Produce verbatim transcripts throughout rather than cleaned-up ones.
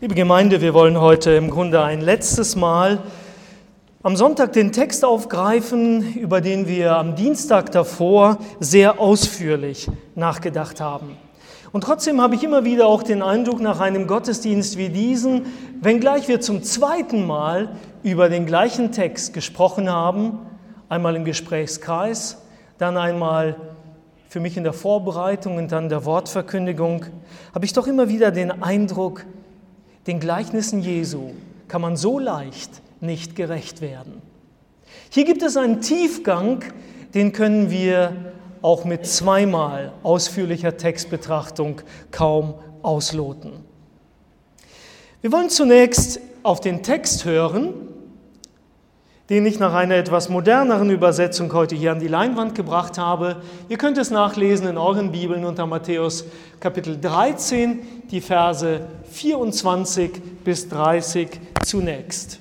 Liebe Gemeinde, wir wollen heute im Grunde ein letztes Mal am Sonntag den Text aufgreifen, über den wir am Dienstag davor sehr ausführlich nachgedacht haben. Und trotzdem habe ich immer wieder auch den Eindruck, nach einem Gottesdienst wie diesen, wenngleich wir zum zweiten Mal über den gleichen Text gesprochen haben, einmal im Gesprächskreis, dann einmal für mich in der Vorbereitung und dann der Wortverkündigung, habe ich doch immer wieder den Eindruck, den Gleichnissen Jesu kann man so leicht nicht gerecht werden. Hier gibt es einen Tiefgang, den können wir auch mit zweimal ausführlicher Textbetrachtung kaum ausloten. Wir wollen zunächst auf den Text hören, den ich nach einer etwas moderneren Übersetzung heute hier an die Leinwand gebracht habe. Ihr könnt es nachlesen in euren Bibeln unter Matthäus Kapitel dreizehn, die Verse vierundzwanzig bis dreißig zunächst.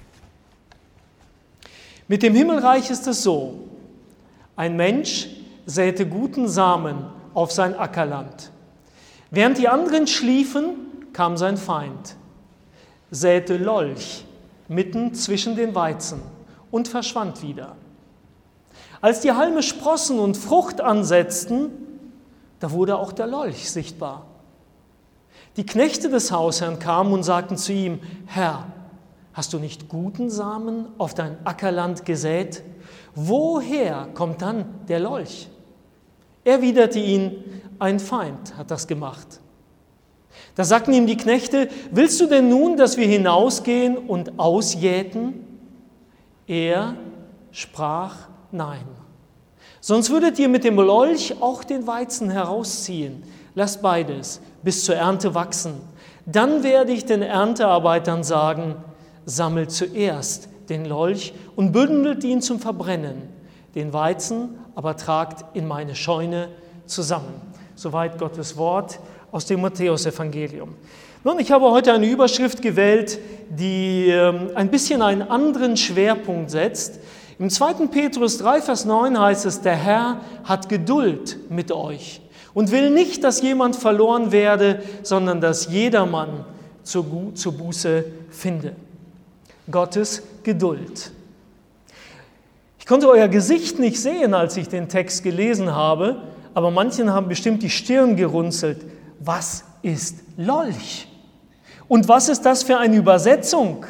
Mit dem Himmelreich ist es so: Ein Mensch säte guten Samen auf sein Ackerland. Während die anderen schliefen, kam sein Feind, säte Lolch mitten zwischen den Weizen und verschwand wieder. Als die Halme sprossen und Frucht ansetzten, da wurde auch der Lolch sichtbar. Die Knechte des Hausherrn kamen und sagten zu ihm: Herr, hast du nicht guten Samen auf dein Ackerland gesät? Woher kommt dann der Lolch? Erwiderte ihn: Ein Feind hat das gemacht. Da sagten ihm die Knechte: Willst du denn nun, dass wir hinausgehen und ausjäten? Er sprach: Nein. Sonst würdet ihr mit dem Lolch auch den Weizen herausziehen. Lasst beides bis zur Ernte wachsen. Dann werde ich den Erntearbeitern sagen: Sammelt zuerst den Lolch und bündelt ihn zum Verbrennen. Den Weizen aber tragt in meine Scheune zusammen. Soweit Gottes Wort aus dem Matthäusevangelium. Nun, ich habe heute eine Überschrift gewählt, die ähm, ein bisschen einen anderen Schwerpunkt setzt. Im zweiten Petrus drei, Vers neun heißt es: Der Herr hat Geduld mit euch und will nicht, dass jemand verloren werde, sondern dass jedermann zur, zur Buße finde. Gottes Geduld. Ich konnte euer Gesicht nicht sehen, als ich den Text gelesen habe, aber manchen haben bestimmt die Stirn gerunzelt. Was ist Lolch? Und was ist das für eine Übersetzung?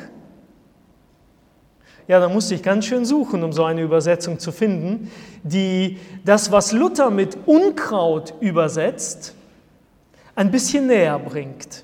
Ja, da musste ich ganz schön suchen, um so eine Übersetzung zu finden, die das, was Luther mit Unkraut übersetzt, ein bisschen näher bringt.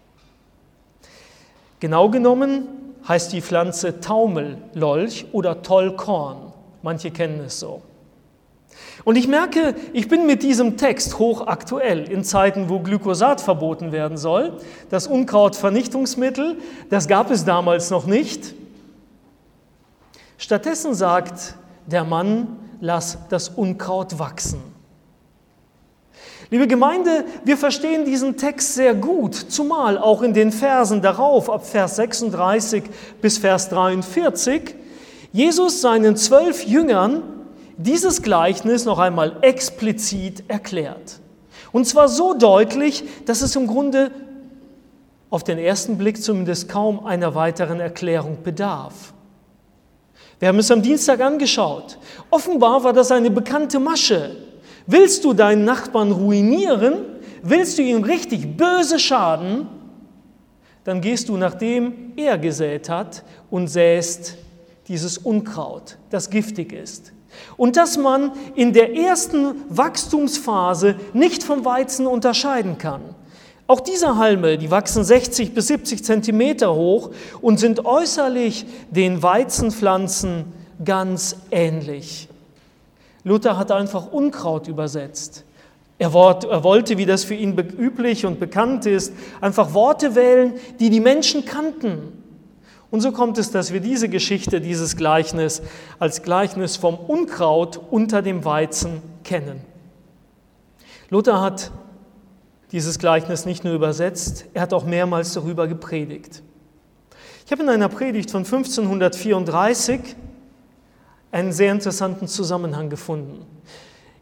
Genau genommen heißt die Pflanze Taumellolch oder Tollkorn. Manche kennen es so. Und ich merke, ich bin mit diesem Text hochaktuell in Zeiten, wo Glyphosat verboten werden soll. Das Unkrautvernichtungsmittel, das gab es damals noch nicht. Stattdessen sagt der Mann: Lass das Unkraut wachsen. Liebe Gemeinde, wir verstehen diesen Text sehr gut, zumal auch in den Versen darauf, ab Vers sechsunddreißig bis Vers dreiundvierzig, Jesus seinen zwölf Jüngern dieses Gleichnis noch einmal explizit erklärt. Und zwar so deutlich, dass es im Grunde auf den ersten Blick zumindest kaum einer weiteren Erklärung bedarf. Wir haben es am Dienstag angeschaut. Offenbar war das eine bekannte Masche. Willst du deinen Nachbarn ruinieren? Willst du ihm richtig böse schaden? Dann gehst du, nachdem er gesät hat, und säst dieses Unkraut, das giftig ist. Und dass man in der ersten Wachstumsphase nicht vom Weizen unterscheiden kann. Auch diese Halme, die wachsen sechzig bis siebzig Zentimeter hoch und sind äußerlich den Weizenpflanzen ganz ähnlich. Luther hat einfach Unkraut übersetzt. Er wollte, wie das für ihn üblich und bekannt ist, einfach Worte wählen, die die Menschen kannten. Und so kommt es, dass wir diese Geschichte, dieses Gleichnis als Gleichnis vom Unkraut unter dem Weizen kennen. Luther hat dieses Gleichnis nicht nur übersetzt, er hat auch mehrmals darüber gepredigt. Ich habe in einer Predigt von fünfzehnhundertvierunddreißig einen sehr interessanten Zusammenhang gefunden.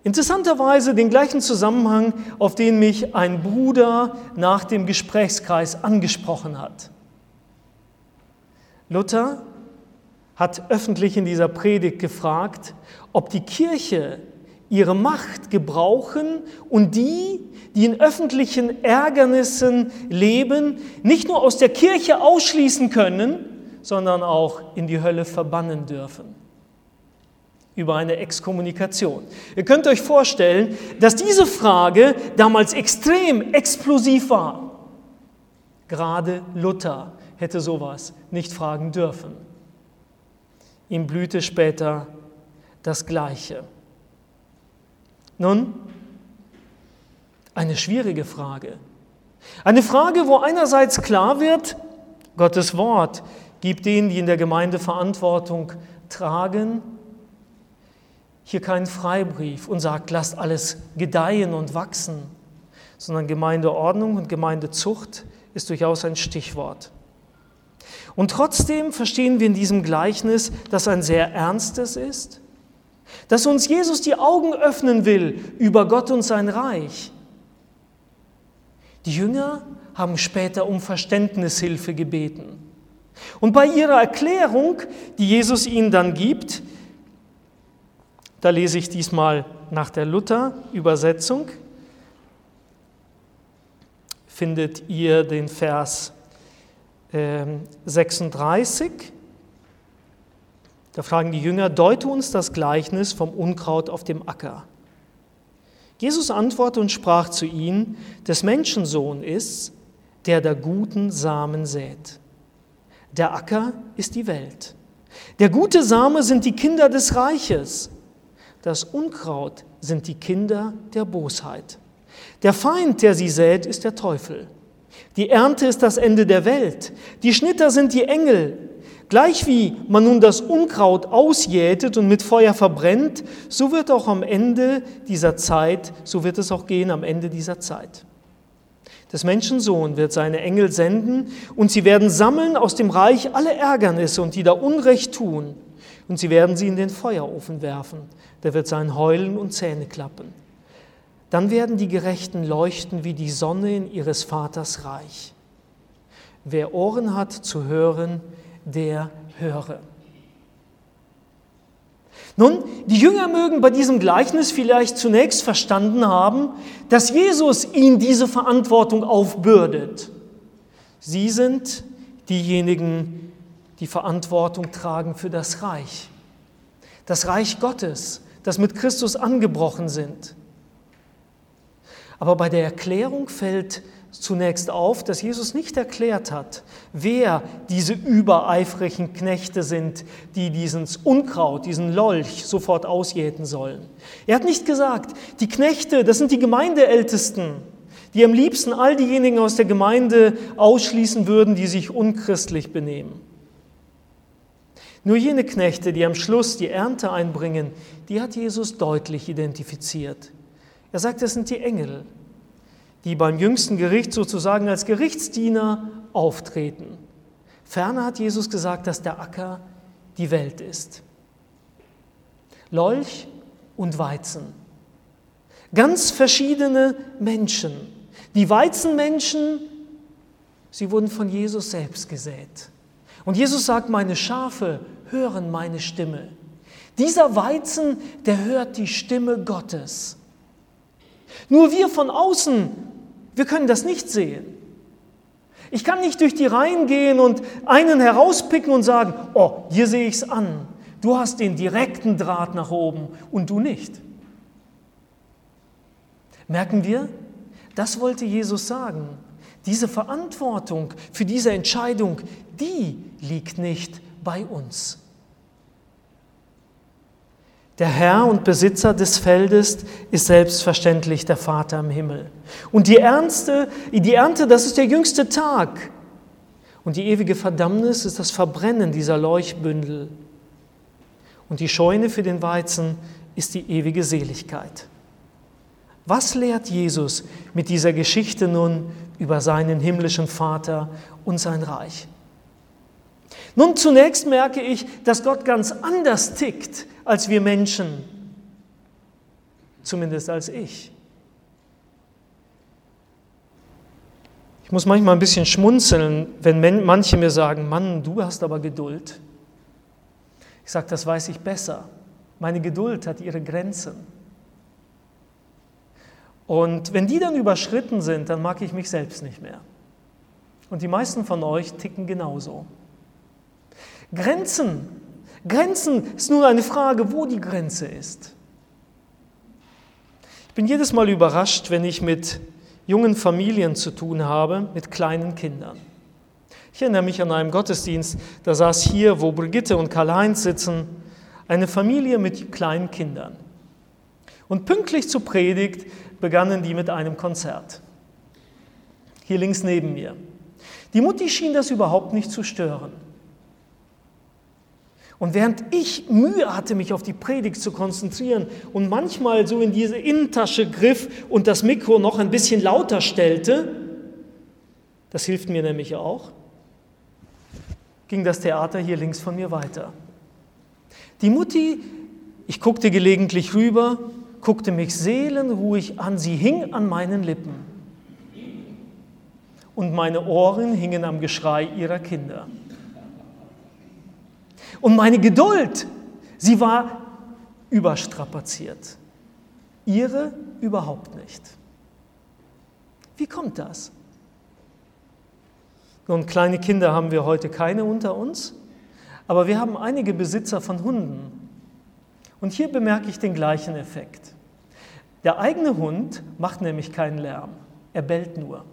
Interessanterweise den gleichen Zusammenhang, auf den mich ein Bruder nach dem Gesprächskreis angesprochen hat. Luther hat öffentlich in dieser Predigt gefragt, ob die Kirche ihre Macht gebrauchen und die, die in öffentlichen Ärgernissen leben, nicht nur aus der Kirche ausschließen können, sondern auch in die Hölle verbannen dürfen. Über eine Exkommunikation. Ihr könnt euch vorstellen, dass diese Frage damals extrem explosiv war. Gerade Luther hätte sowas nicht fragen dürfen. Ihm blühte später das Gleiche. Nun, eine schwierige Frage. Eine Frage, wo einerseits klar wird, Gottes Wort gibt denen, die in der Gemeinde Verantwortung tragen, hier keinen Freibrief und sagt, lasst alles gedeihen und wachsen, sondern Gemeindeordnung und Gemeindezucht ist durchaus ein Stichwort. Und trotzdem verstehen wir in diesem Gleichnis, dass ein sehr ernstes ist, dass uns Jesus die Augen öffnen will über Gott und sein Reich. Die Jünger haben später um Verständnishilfe gebeten. Und bei ihrer Erklärung, die Jesus ihnen dann gibt, da lese ich diesmal nach der Luther-Übersetzung, findet ihr den Vers äh, sechsunddreißig. Da fragen die Jünger, deute uns das Gleichnis vom Unkraut auf dem Acker. Jesus antwortete und sprach zu ihnen, des Menschensohn ist's, der da guten Samen sät. Der Acker ist die Welt. Der gute Same sind die Kinder des Reiches. Das Unkraut sind die Kinder der Bosheit. Der Feind, der sie sät, ist der Teufel. Die Ernte ist das Ende der Welt. Die Schnitter sind die Engel. Gleich wie man nun das Unkraut ausjätet und mit Feuer verbrennt, so wird auch am Ende dieser Zeit, so wird es auch gehen am Ende dieser Zeit. Des Menschen Sohn wird seine Engel senden und sie werden sammeln aus dem Reich alle Ärgernisse und die da Unrecht tun und sie werden sie in den Feuerofen werfen. Der wird sein Heulen und Zähne klappen. Dann werden die Gerechten leuchten wie die Sonne in ihres Vaters Reich. Wer Ohren hat zu hören, der höre. Nun, die Jünger mögen bei diesem Gleichnis vielleicht zunächst verstanden haben, dass Jesus ihnen diese Verantwortung aufbürdet. Sie sind diejenigen, die Verantwortung tragen für das Reich. Das Reich Gottes, das mit Christus angebrochen sind. Aber bei der Erklärung fällt zunächst auf, dass Jesus nicht erklärt hat, wer diese übereifrigen Knechte sind, die dieses Unkraut, diesen Lolch sofort ausjäten sollen. Er hat nicht gesagt, die Knechte, das sind die Gemeindeältesten, die am liebsten all diejenigen aus der Gemeinde ausschließen würden, die sich unchristlich benehmen. Nur jene Knechte, die am Schluss die Ernte einbringen, die hat Jesus deutlich identifiziert. Er sagt, das sind die Engel, die beim jüngsten Gericht sozusagen als Gerichtsdiener auftreten. Ferner hat Jesus gesagt, dass der Acker die Welt ist. Lolch und Weizen. Ganz verschiedene Menschen. Die Weizenmenschen, sie wurden von Jesus selbst gesät. Und Jesus sagt, meine Schafe hören meine Stimme. Dieser Weizen, der hört die Stimme Gottes. Nur wir von außen, wir können das nicht sehen. Ich kann nicht durch die Reihen gehen und einen herauspicken und sagen, oh, hier sehe ich es an. Du hast den direkten Draht nach oben und du nicht. Merken wir? Das wollte Jesus sagen. Diese Verantwortung für diese Entscheidung, die liegt nicht bei uns. Der Herr und Besitzer des Feldes ist selbstverständlich der Vater im Himmel. Und die Ernte, die Ernte, das ist der jüngste Tag. Und die ewige Verdammnis ist das Verbrennen dieser Leuchtbündel. Und die Scheune für den Weizen ist die ewige Seligkeit. Was lehrt Jesus mit dieser Geschichte nun über seinen himmlischen Vater und sein Reich? Nun, zunächst merke ich, dass Gott ganz anders tickt als wir Menschen. zumindest als ich. Ich muss manchmal ein bisschen schmunzeln, wenn manche mir sagen, Mann, du hast aber Geduld. Ich sage, das weiß ich besser. Meine Geduld hat ihre Grenzen. Und wenn die dann überschritten sind, dann mag ich mich selbst nicht mehr. Und die meisten von euch ticken genauso. Grenzen. Grenzen ist nur eine Frage, wo die Grenze ist. Ich bin jedes Mal überrascht, wenn ich mit jungen Familien zu tun habe, mit kleinen Kindern. Ich erinnere mich an einem Gottesdienst, da saß hier, wo Brigitte und Karl-Heinz sitzen, eine Familie mit kleinen Kindern. Und pünktlich zur Predigt begannen die mit einem Konzert. Hier links neben mir. Die Mutti schien das überhaupt nicht zu stören. Und während ich Mühe hatte, mich auf die Predigt zu konzentrieren und manchmal so in diese Innentasche griff und das Mikro noch ein bisschen lauter stellte, das hilft mir nämlich auch, ging das Theater hier links von mir weiter. Die Mutti, ich guckte gelegentlich rüber, guckte mich seelenruhig an, sie hing an meinen Lippen. Und meine Ohren hingen am Geschrei ihrer Kinder. Und meine Geduld, sie war überstrapaziert. Ihre überhaupt nicht. Wie kommt das? Nun, kleine Kinder haben wir heute keine unter uns, aber wir haben einige Besitzer von Hunden. Und hier bemerke ich den gleichen Effekt. Der eigene Hund macht nämlich keinen Lärm, er bellt nur.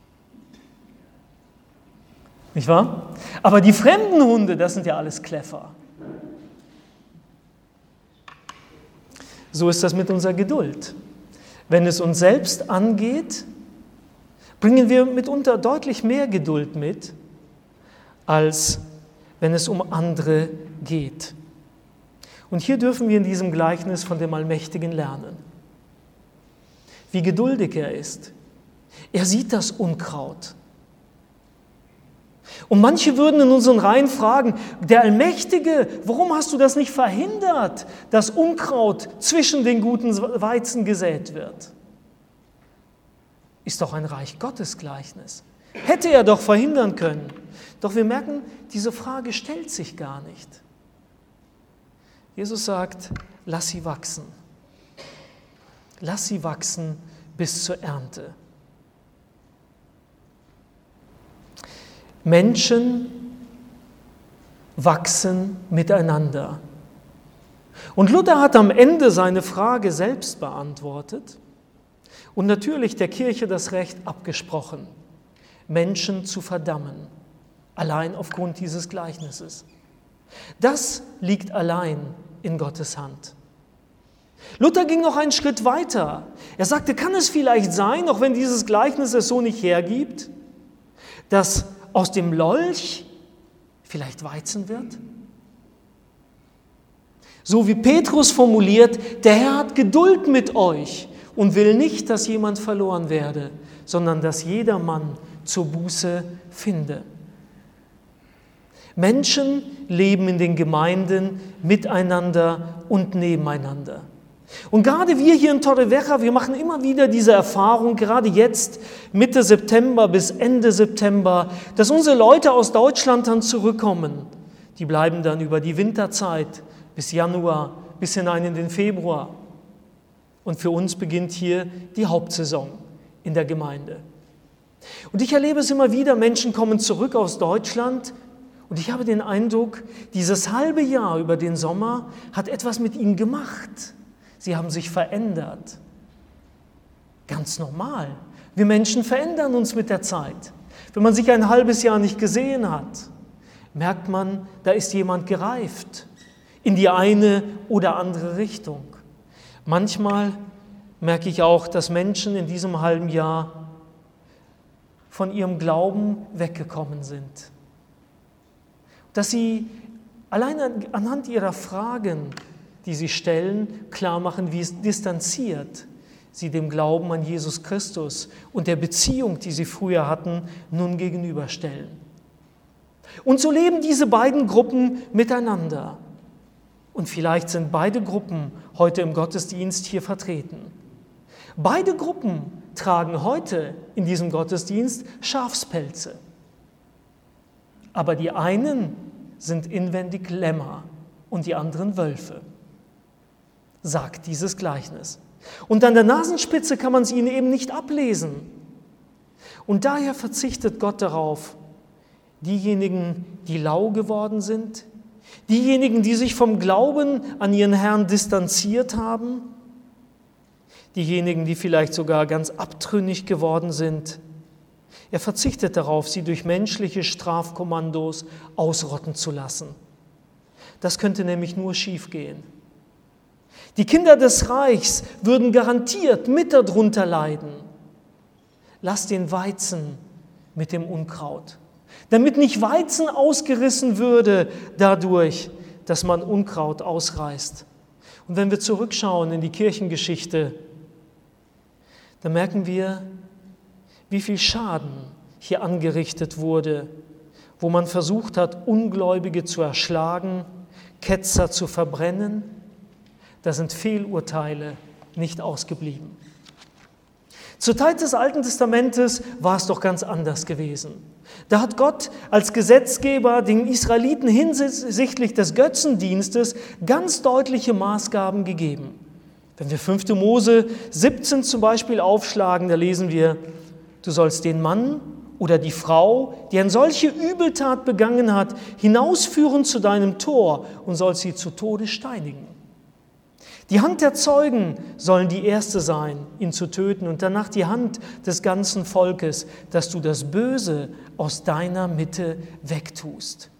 Nicht wahr? Aber die fremden Hunde, das sind ja alles Kläffer. So ist das mit unserer Geduld. Wenn es uns selbst angeht, bringen wir mitunter deutlich mehr Geduld mit, als wenn es um andere geht. Und hier dürfen wir in diesem Gleichnis von dem Allmächtigen lernen, wie geduldig er ist. Er sieht das Unkraut. Und manche würden in unseren Reihen fragen, der Allmächtige, warum hast du das nicht verhindert, dass Unkraut zwischen den guten Weizen gesät wird? Ist doch ein Reich Gottes Gleichnis. Hätte er doch verhindern können. Doch wir merken, diese Frage stellt sich gar nicht. Jesus sagt, lass sie wachsen. Lass sie wachsen bis zur Ernte. Menschen wachsen miteinander. Und Luther hat am Ende seine Frage selbst beantwortet und natürlich der Kirche das Recht abgesprochen, Menschen zu verdammen, allein aufgrund dieses Gleichnisses. Das liegt allein in Gottes Hand. Luther ging noch einen Schritt weiter. Er sagte, kann es vielleicht sein, auch wenn dieses Gleichnis es so nicht hergibt, dass aus dem Lolch vielleicht Weizen wird? So wie Petrus formuliert, der Herr hat Geduld mit euch und will nicht, dass jemand verloren werde, sondern dass jedermann zur Buße finde. Menschen leben in den Gemeinden miteinander und nebeneinander. Und gerade wir hier in Torrevieja, wir machen immer wieder diese Erfahrung, gerade jetzt Mitte September bis Ende September, dass unsere Leute aus Deutschland dann zurückkommen. Die bleiben dann über die Winterzeit bis Januar, bis hinein in den Februar. Und für uns beginnt hier die Hauptsaison in der Gemeinde. Und ich erlebe es immer wieder, Menschen kommen zurück aus Deutschland und ich habe den Eindruck, dieses halbe Jahr über den Sommer hat etwas mit ihnen gemacht. Sie haben sich verändert. Ganz normal. Wir Menschen verändern uns mit der Zeit. Wenn man sich ein halbes Jahr nicht gesehen hat, merkt man, da ist jemand gereift in die eine oder andere Richtung. Manchmal merke ich auch, dass Menschen in diesem halben Jahr von ihrem Glauben weggekommen sind. Dass sie allein anhand ihrer Fragen, die sie stellen, klar machen, wie es distanziert sie dem Glauben an Jesus Christus und der Beziehung, die sie früher hatten, nun gegenüberstellen. Und so leben diese beiden Gruppen miteinander. Und vielleicht sind beide Gruppen heute im Gottesdienst hier vertreten. Beide Gruppen tragen heute in diesem Gottesdienst Schafspelze. Aber die einen sind inwendig Lämmer und die anderen Wölfe, sagt dieses Gleichnis. Und an der Nasenspitze kann man es ihnen eben nicht ablesen. Und daher verzichtet Gott darauf, diejenigen, die lau geworden sind, diejenigen, die sich vom Glauben an ihren Herrn distanziert haben, diejenigen, die vielleicht sogar ganz abtrünnig geworden sind. Er verzichtet darauf, sie durch menschliche Strafkommandos ausrotten zu lassen. Das könnte nämlich nur schiefgehen. Die Kinder des Reichs würden garantiert mit darunter leiden. Lass den Weizen mit dem Unkraut, damit nicht Weizen ausgerissen würde dadurch, dass man Unkraut ausreißt. Und wenn wir zurückschauen in die Kirchengeschichte, dann merken wir, wie viel Schaden hier angerichtet wurde, wo man versucht hat, Ungläubige zu erschlagen, Ketzer zu verbrennen. Da sind Fehlurteile nicht ausgeblieben. Zur Zeit des Alten Testamentes war es doch ganz anders gewesen. Da hat Gott als Gesetzgeber den Israeliten hinsichtlich des Götzendienstes ganz deutliche Maßgaben gegeben. Wenn wir fünfte Mose siebzehn zum Beispiel aufschlagen, da lesen wir, du sollst den Mann oder die Frau, die eine solche Übeltat begangen hat, hinausführen zu deinem Tor und sollst sie zu Tode steinigen. Die Hand der Zeugen sollen die erste sein, ihn zu töten, und danach die Hand des ganzen Volkes, dass du das Böse aus deiner Mitte wegtust.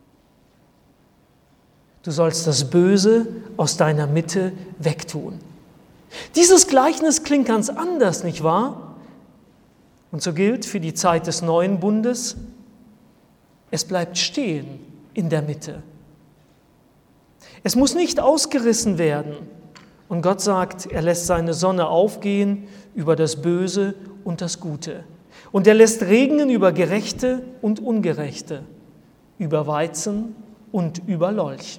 Du sollst das Böse aus deiner Mitte wegtun. Dieses Gleichnis klingt ganz anders, nicht wahr? Und so gilt für die Zeit des neuen Bundes, es bleibt stehen in der Mitte. Es muss nicht ausgerissen werden. Und Gott sagt, er lässt seine Sonne aufgehen über das Böse und das Gute. Und er lässt regnen über Gerechte und Ungerechte, über Weizen und über Lolch.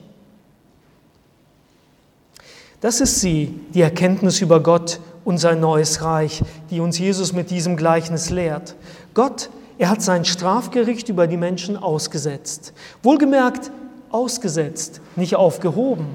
Das ist sie, die Erkenntnis über Gott und sein neues Reich, die uns Jesus mit diesem Gleichnis lehrt. Gott, er hat sein Strafgericht über die Menschen ausgesetzt. Wohlgemerkt, ausgesetzt, nicht aufgehoben.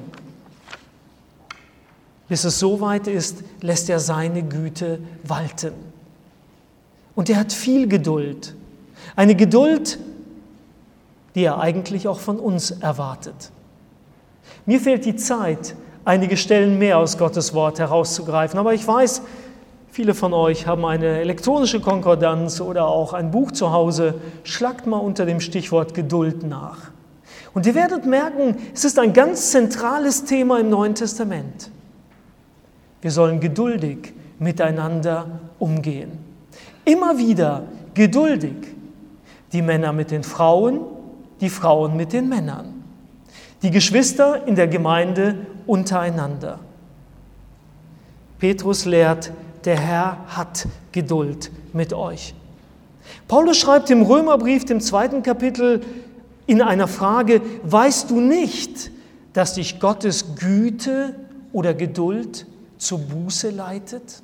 Bis es so weit ist, lässt er seine Güte walten. Und er hat viel Geduld. Eine Geduld, die er eigentlich auch von uns erwartet. Mir fehlt die Zeit, einige Stellen mehr aus Gottes Wort herauszugreifen. Aber ich weiß, viele von euch haben eine elektronische Konkordanz oder auch ein Buch zu Hause. Schlagt mal unter dem Stichwort Geduld nach. Und ihr werdet merken, es ist ein ganz zentrales Thema im Neuen Testament. Wir sollen geduldig miteinander umgehen. Immer wieder geduldig. Die Männer mit den Frauen, die Frauen mit den Männern. Die Geschwister in der Gemeinde untereinander. Petrus lehrt, der Herr hat Geduld mit euch. Paulus schreibt im Römerbrief, dem zweiten Kapitel, in einer Frage, weißt du nicht, dass dich Gottes Güte oder Geduld zur Buße leitet?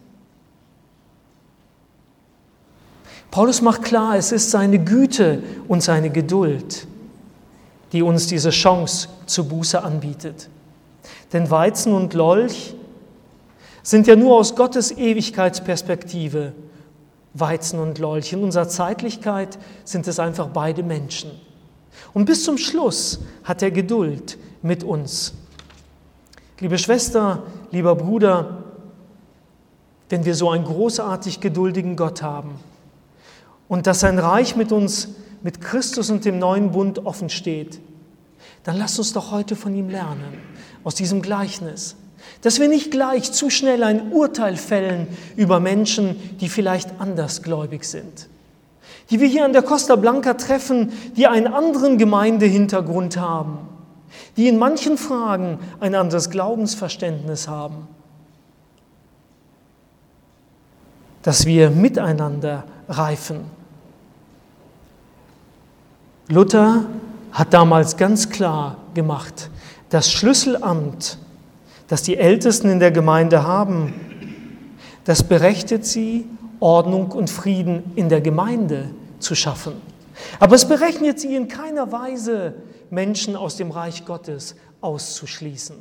Paulus macht klar, es ist seine Güte und seine Geduld, die uns diese Chance zur Buße anbietet. Denn Weizen und Lolch sind ja nur aus Gottes Ewigkeitsperspektive Weizen und Lolch. In unserer Zeitlichkeit sind es einfach beide Menschen. Und bis zum Schluss hat er Geduld mit uns. Liebe Schwester, lieber Bruder, wenn wir so einen großartig geduldigen Gott haben und dass sein Reich mit uns, mit Christus und dem neuen Bund offen steht, dann lasst uns doch heute von ihm lernen, aus diesem Gleichnis, dass wir nicht gleich zu schnell ein Urteil fällen über Menschen, die vielleicht andersgläubig sind, die wir hier an der Costa Blanca treffen, die einen anderen Gemeindehintergrund haben, die in manchen Fragen ein anderes Glaubensverständnis haben, dass wir miteinander reifen. Luther hat damals ganz klar gemacht, Das Schlüsselamt, das die Ältesten in der Gemeinde haben, das berechtigt sie, Ordnung und Frieden in der Gemeinde zu schaffen. Aber es berechnet sie in keiner Weise, Menschen aus dem Reich Gottes auszuschließen.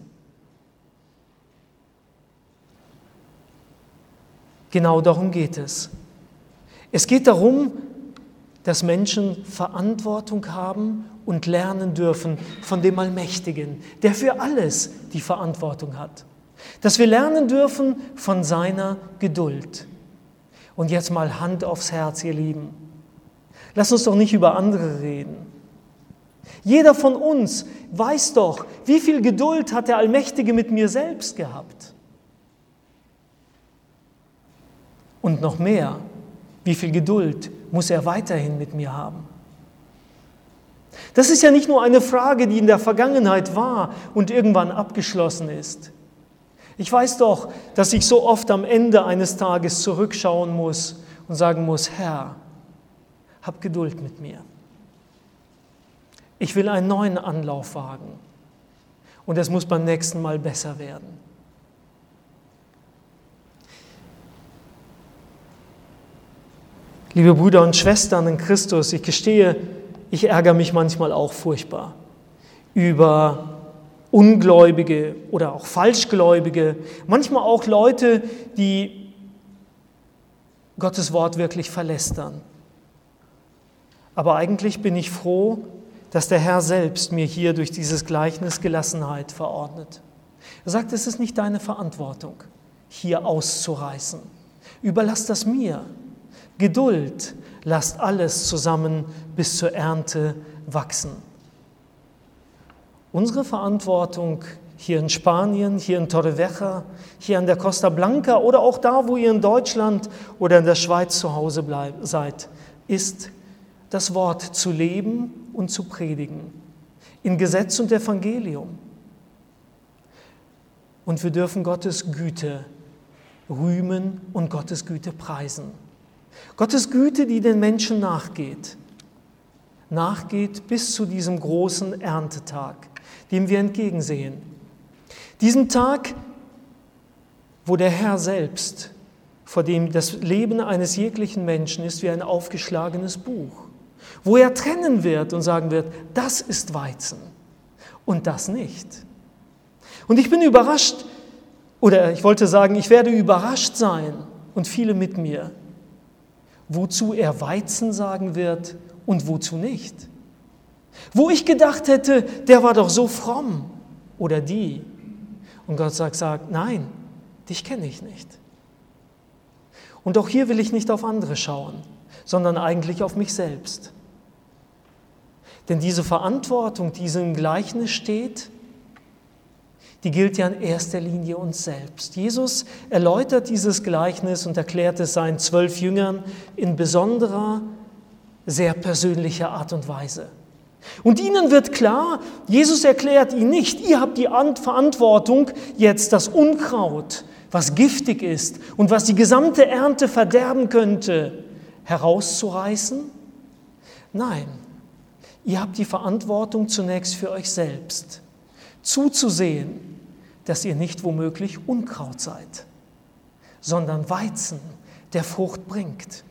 Genau darum geht es. Es geht darum, dass Menschen Verantwortung haben und lernen dürfen von dem Allmächtigen, der für alles die Verantwortung hat. Dass wir lernen dürfen von seiner Geduld. Und jetzt mal Hand aufs Herz, ihr Lieben. Lass uns doch nicht über andere reden. Jeder von uns weiß doch, wie viel Geduld hat der Allmächtige mit mir selbst gehabt. Und noch mehr, wie viel Geduld muss er weiterhin mit mir haben. Das ist ja nicht nur eine Frage, die in der Vergangenheit war und irgendwann abgeschlossen ist. Ich weiß doch, dass ich so oft am Ende eines Tages zurückschauen muss und sagen muss, Herr, hab Geduld mit mir. Ich will einen neuen Anlauf wagen und es muss beim nächsten Mal besser werden. Liebe Brüder und Schwestern in Christus, ich gestehe, ich ärgere mich manchmal auch furchtbar über Ungläubige oder auch Falschgläubige, manchmal auch Leute, die Gottes Wort wirklich verlästern. Aber eigentlich bin ich froh, dass der Herr selbst mir hier durch dieses Gleichnis Gelassenheit verordnet. Er sagt, es ist nicht deine Verantwortung, hier auszureißen. Überlass das mir. Geduld, lasst alles zusammen bis zur Ernte wachsen. Unsere Verantwortung hier in Spanien, hier in Torrevieja, hier an der Costa Blanca oder auch da, wo ihr in Deutschland oder in der Schweiz zu Hause bleib, seid, ist, das Wort zu leben und zu predigen, in Gesetz und Evangelium. Und wir dürfen Gottes Güte rühmen und Gottes Güte preisen. Gottes Güte, die den Menschen nachgeht, nachgeht bis zu diesem großen Erntetag, dem wir entgegensehen. Diesen Tag, wo der Herr selbst, vor dem das Leben eines jeglichen Menschen ist wie ein aufgeschlagenes Buch, wo er trennen wird und sagen wird, das ist Weizen und das nicht. Und ich bin überrascht, oder ich wollte sagen, ich werde überrascht sein und viele mit mir, wozu er Weizen sagen wird und wozu nicht. Wo ich gedacht hätte, der war doch so fromm oder die. Und Gott sagt, sagt, nein, dich kenne ich nicht. Und auch hier will ich nicht auf andere schauen, sondern eigentlich auf mich selbst. Denn diese Verantwortung, die im Gleichnis steht, die gilt ja in erster Linie uns selbst. Jesus erläutert dieses Gleichnis und erklärt es seinen zwölf Jüngern in besonderer, sehr persönlicher Art und Weise. Und ihnen wird klar, Jesus erklärt ihnen nicht, ihr habt die Verantwortung, jetzt das Unkraut, was giftig ist und was die gesamte Ernte verderben könnte, herauszureißen. Nein, ihr habt die Verantwortung zunächst für euch selbst, zuzusehen, dass ihr nicht womöglich Unkraut seid, sondern Weizen, der Frucht bringt.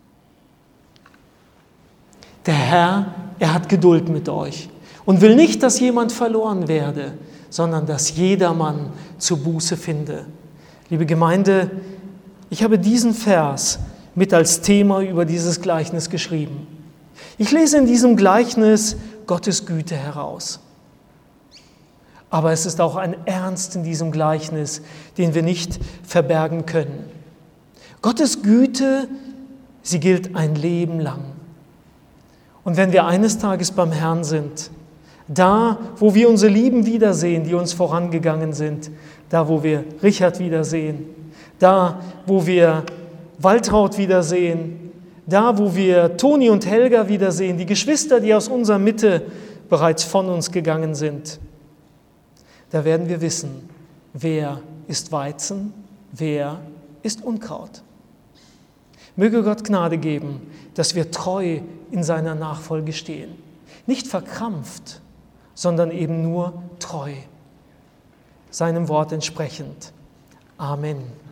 Der Herr, er hat Geduld mit euch und will nicht, dass jemand verloren werde, sondern dass jedermann zur Buße finde. Liebe Gemeinde, ich habe diesen Vers mit als Thema über dieses Gleichnis geschrieben. Ich lese in diesem Gleichnis Gottes Güte heraus. Aber es ist auch ein Ernst in diesem Gleichnis, den wir nicht verbergen können. Gottes Güte, sie gilt ein Leben lang. Und wenn wir eines Tages beim Herrn sind, da, wo wir unsere Lieben wiedersehen, die uns vorangegangen sind, da, wo wir Richard wiedersehen, da, wo wir Waltraud wiedersehen, da, wo wir Toni und Helga wiedersehen, die Geschwister, die aus unserer Mitte bereits von uns gegangen sind, da werden wir wissen, wer ist Weizen, wer ist Unkraut. Möge Gott Gnade geben, dass wir treu in seiner Nachfolge stehen. Nicht verkrampft, sondern eben nur treu. seinem Wort entsprechend. Amen.